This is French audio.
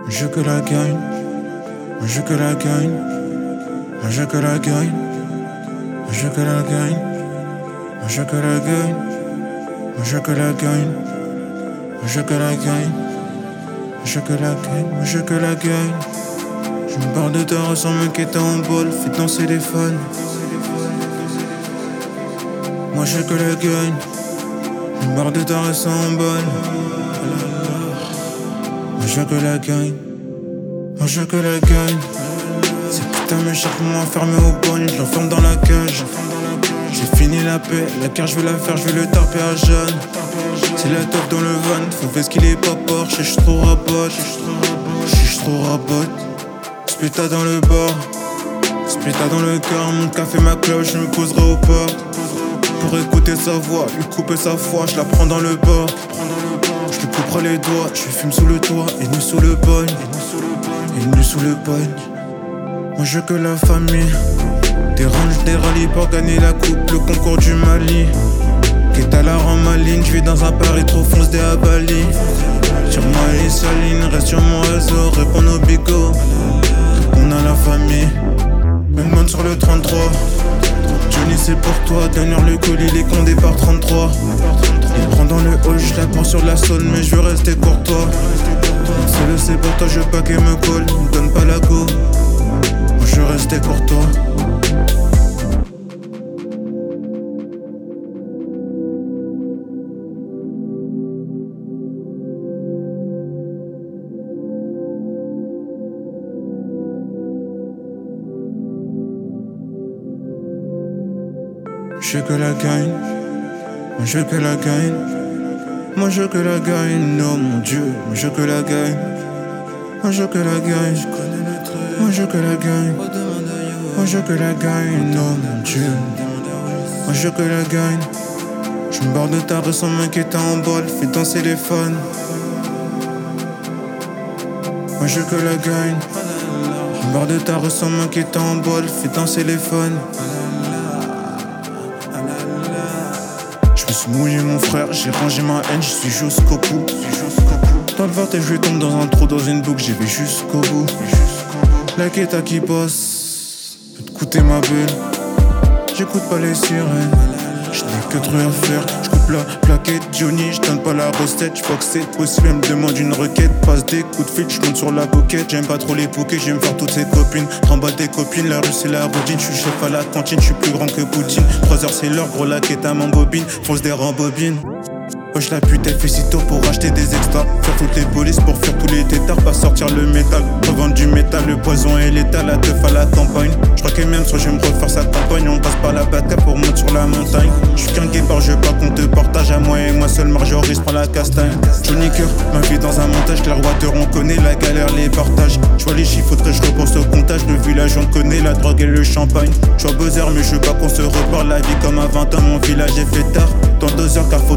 Je que la gagne, je que la gagne, je que la gagne, je que la gagne, je que la gagne, je que la gagne, je que la gagne, je que la gagne, je que la gagne. Je me barre de terre sans m'inquiéter en bol, fais danser les fans. Moi je que la gagne, je me barre de terre sans bol. Moi je que la gagne, moi je que la gagne. Ces putains me cherchent pour m'enfermer au bogne, je l'enferme dans la cage. J'ai fini la paix, la carte je vais la faire, je vais le taper à Jeanne. C'est la top dans le van, faut faire ce qu'il est pas Porsche. J'suis trop rabote, j'suis trop rabote. Splita dans le bar, splita dans le car. Mon café, ma cloche, je me poserai au port. Pour écouter sa voix, lui couper sa foi, je la prends dans le bord. Je lui couperai les doigts, je fume sous le toit, et nous sous le pogne, et nous sous le pogne. Moi je que la famille, des ranges, des rallyes pour gagner la coupe, le concours du Mali. Qu'est-à-la en maligne, je vais dans un Paris trop foncé à Bali. Sur moi les salines, reste sur mon réseau, réponds aux bigots. On a la famille, une bonne sur le 33. Johnny c'est pour toi, dernière le colis, les condés par 33. Il prend dans le hall, je la prends sur la zone, mais je veux rester courtois. C'est le c'est pour toi, je veux pas qu'elle me colle, me donne pas la go. Moi je veux rester courtois. Je que la gagne, moi je que la gagne, moi je que la gagne, oh mon Dieu, moi je que la gagne, moi je que la gagne, moi je que la gagne, moi je que la gagne, oh mon Dieu, moi je que la gagne. Je me barre de table sans m'inquiéter en bol, fais danser les fans. Moi je que la gagne, je me barre de table sans m'inquiéter en bol, fais danser les fans. Je me suis mouillé mon frère, j'ai rangé ma haine, je suis jusqu'au bout. Dans le vertige, je tombe dans un trou, dans une boucle, j'y vais jusqu'au bout. La quête à qui bosse, peut te coûter ma bulle. J'écoute pas les sirènes, je n'ai que truc à faire. J'coupe la plaquette, Johnny, j'donne pas la recette. J'crois que c'est possible, elle me demande une requête. Passe des coups de fil, j'monte sur la coquette. J'aime pas trop les poker, j'aime faire toutes ses copines. Remballe des copines, la rue c'est la routine. J'suis chef à la cantine, j'suis plus grand que Poutine. 3 heures c'est l'heure, gros la quête à m'embobine. Fonce des rembobines. Wesh la pute elle fait si tôt pour acheter des extras. Faire toutes les polices pour faire tous les tétards. Pas sortir le métal, revendre du métal. Le poison est létal, la teuf à la campagne. J'crois qu'elle m'aime, soit je me refaire sa campagne. On passe par la Baka pour monter sur la montagne. J'suis qu'un guépard, je veux pas qu'on te partage. À moi et moi seul, Marjorie prend la castagne. Johnny Cœur, ma vie dans un montage. Clearwater, on connaît la galère, les partages. J'vois les chiffres, faudrait que je repense au comptage. Le village, on connaît la drogue et le champagne. J'vois buzzer, mais je veux pas qu'on se reparle. La vie comme à 20 ans, mon village est fait tard. Dans 2 heures, car faut